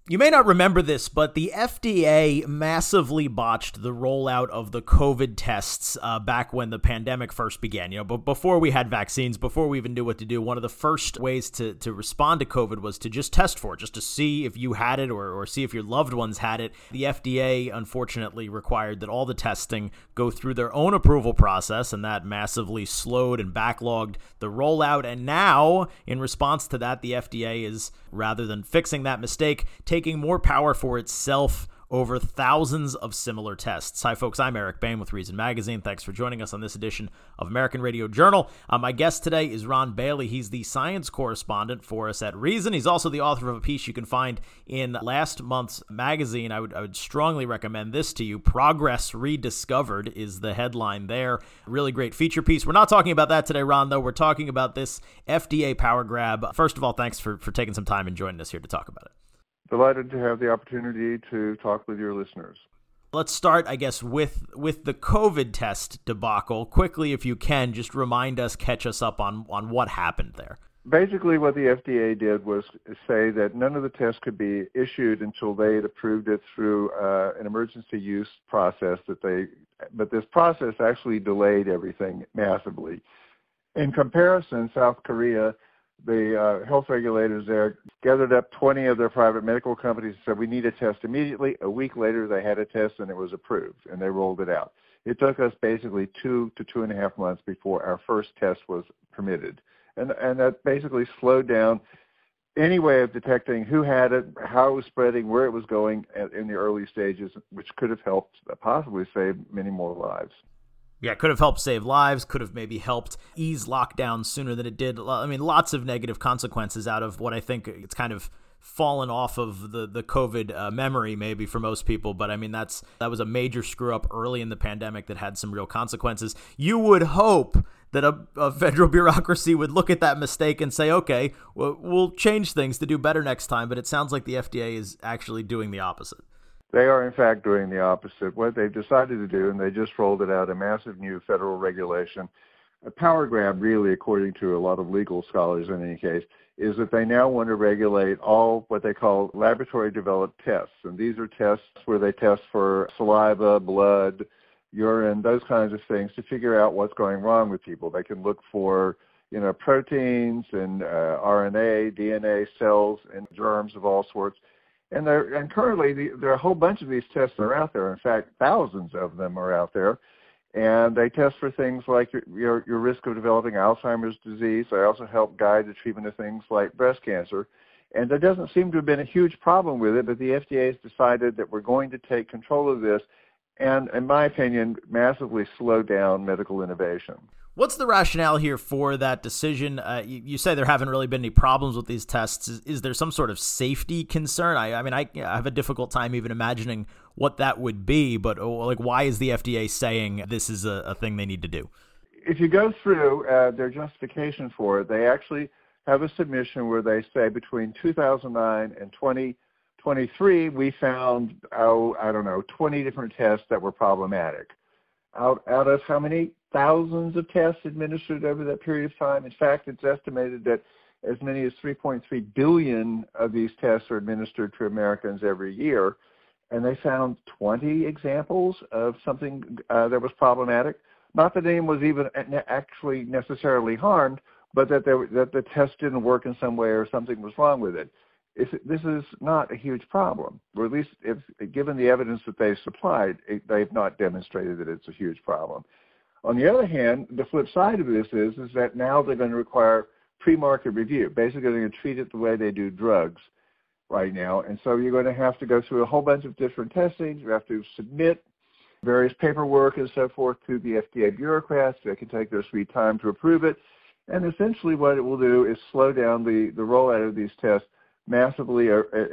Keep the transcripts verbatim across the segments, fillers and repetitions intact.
You may not remember this, but the F D A massively botched the rollout of the COVID tests uh, back when the pandemic first began. You know, but before we had vaccines, before we even knew what to do, one of the first ways to, to respond to COVID was to just test for it, just to see if you had it or, or see if your loved ones had it. The F D A, unfortunately, required that all the testing go through their own approval process, and that massively slowed and backlogged the rollout. And now, in response to that, the F D A is, rather than fixing that mistake, taking more power for itself over thousands of similar tests. Hi, folks. I'm Eric Bain with Reason Magazine. Thanks for joining us on this edition of American Radio Journal. Uh, my guest today is Ron Bailey. He's the science correspondent for us at Reason. He's also the author of a piece you can find in last month's magazine. I would, I would strongly recommend this to you. Progress Rediscovered is the headline there. Really great feature piece. We're not talking about that today, Ron, though. We're talking about this F D A power grab. First of all, thanks for, for taking some time and joining us here to talk about it. Delighted to have the opportunity to talk with your listeners. Let's start, I guess, with with the COVID test debacle. Quickly, if you can, just remind us, catch us up on, on what happened there. Basically, what the F D A did was say that none of the tests could be issued until they had approved it through uh, an emergency use process. That they, but this process actually delayed everything massively. In comparison, South Korea, the uh, health regulators there gathered up twenty of their private medical companies and said, we need a test immediately. A week later, they had a test and it was approved, and they rolled it out. It took us basically two to two and a half months before our first test was permitted. And, and that basically slowed down any way of detecting who had it, how it was spreading, where it was going in the early stages, which could have helped possibly save many more lives. Yeah, could have helped save lives, could have maybe helped ease lockdown sooner than it did. I mean, lots of negative consequences out of what I think it's kind of fallen off of the, the COVID uh, memory maybe for most people. But I mean, that's that was a major screw up early in the pandemic that had some real consequences. You would hope that a, a federal bureaucracy would look at that mistake and say, okay, well, we'll change things to do better next time. But it sounds like the F D A is actually doing the opposite. They are, in fact, doing the opposite. What they've decided to do, and they just rolled it out, a massive new federal regulation, a power grab, really, according to a lot of legal scholars in any case, is that they now want to regulate all what they call laboratory-developed tests. And these are tests where they test for saliva, blood, urine, those kinds of things to figure out what's going wrong with people. They can look for, you know, proteins and uh, R N A, D N A, cells, and germs of all sorts. And, there, and currently, the, there are a whole bunch of these tests that are out there. In fact, thousands of them are out there. And they test for things like your, your, your risk of developing Alzheimer's disease. They also help guide the treatment of things like breast cancer. And there doesn't seem to have been a huge problem with it, but the F D A has decided that we're going to take control of this and, in my opinion, massively slow down medical innovation. What's the rationale here for that decision? Uh, you, you say there haven't really been any problems with these tests. Is, is there some sort of safety concern? I, I mean, I, I have a difficult time even imagining what that would be, but oh, like, why is the F D A saying this is a, a thing they need to do? If you go through uh, their justification for it, they actually have a submission where they say between two thousand nine and twenty twenty-three, we found, oh, I don't know, twenty different tests that were problematic. Out, out of how many thousands of tests administered over that period of time? In fact, it's estimated that as many as three point three billion of these tests are administered to Americans every year, and they found twenty examples of something uh, that was problematic. Not that anyone was even actually necessarily harmed, but that, there, that the test didn't work in some way or something was wrong with it. It's, this is not a huge problem, or at least if, given the evidence that they've supplied, it, they've not demonstrated that it's a huge problem. On the other hand, the flip side of this is, is that now they're going to require pre-market review. Basically, they're going to treat it the way they do drugs right now. And so you're going to have to go through a whole bunch of different testings. You have to submit various paperwork and so forth to the F D A bureaucrats. They can take their sweet time to approve it. And essentially what it will do is slow down the, the rollout of these tests massively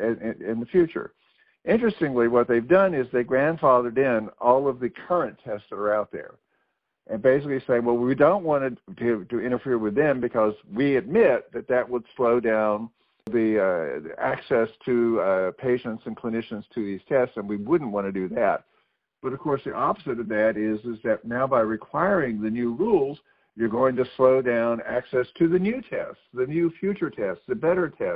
in the future. Interestingly, what they've done is they grandfathered in all of the current tests that are out there and basically say, well, we don't want to, to interfere with them because we admit that that would slow down the, uh, the access to uh, patients and clinicians to these tests, and we wouldn't want to do that. But, of course, the opposite of that is, is that now by requiring the new rules, you're going to slow down access to the new tests, the new future tests, the better tests,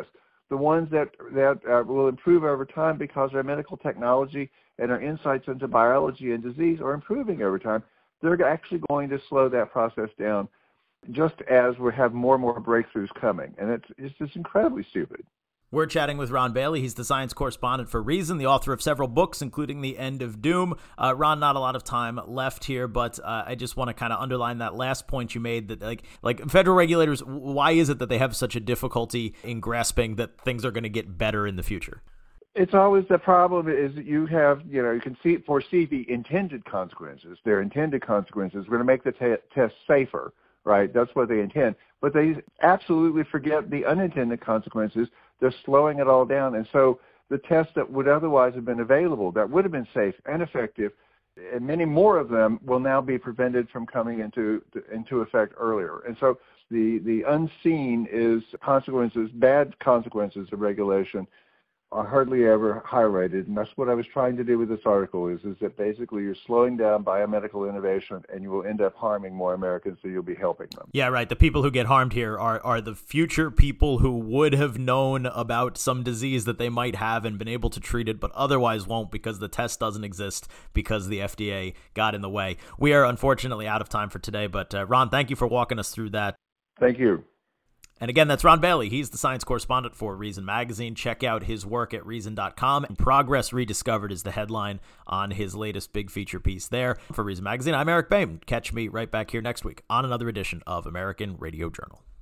the ones that, that uh, will improve over time because our medical technology and our insights into biology and disease are improving over time, they're actually going to slow that process down just as we have more and more breakthroughs coming. And it's, it's just incredibly stupid. We're chatting with Ron Bailey. He's the science correspondent for Reason, the author of several books, including The End of Doom. Uh, Ron, not a lot of time left here, but uh, I just want to kind of underline that last point you made that like like federal regulators, why is it that they have such a difficulty in grasping that things are going to get better in the future? It's always the problem is that you have, you know, you can see foresee the intended consequences. Their intended consequences. We're going to make the t- test safer, right? That's what they intend. But they absolutely forget the unintended consequences. They're slowing it all down. And so the tests that would otherwise have been available, that would have been safe and effective, and many more of them will now be prevented from coming into into effect earlier. And so the, the unseen is consequences, bad consequences of regulation are hardly ever highlighted. And that's what I was trying to do with this article is, is that basically you're slowing down biomedical innovation and you will end up harming more Americans than you'll be helping them. Yeah, right. The people who get harmed here are, are the future people who would have known about some disease that they might have and been able to treat it, but otherwise won't because the test doesn't exist because the F D A got in the way. We are unfortunately out of time for today, but uh, Ron, thank you for walking us through that. Thank you. And again, that's Ron Bailey. He's the science correspondent for Reason Magazine. Check out his work at reason dot com. Progress Rediscovered is the headline on his latest big feature piece there. For Reason Magazine, I'm Eric Boehm. Catch me right back here next week on another edition of American Radio Journal.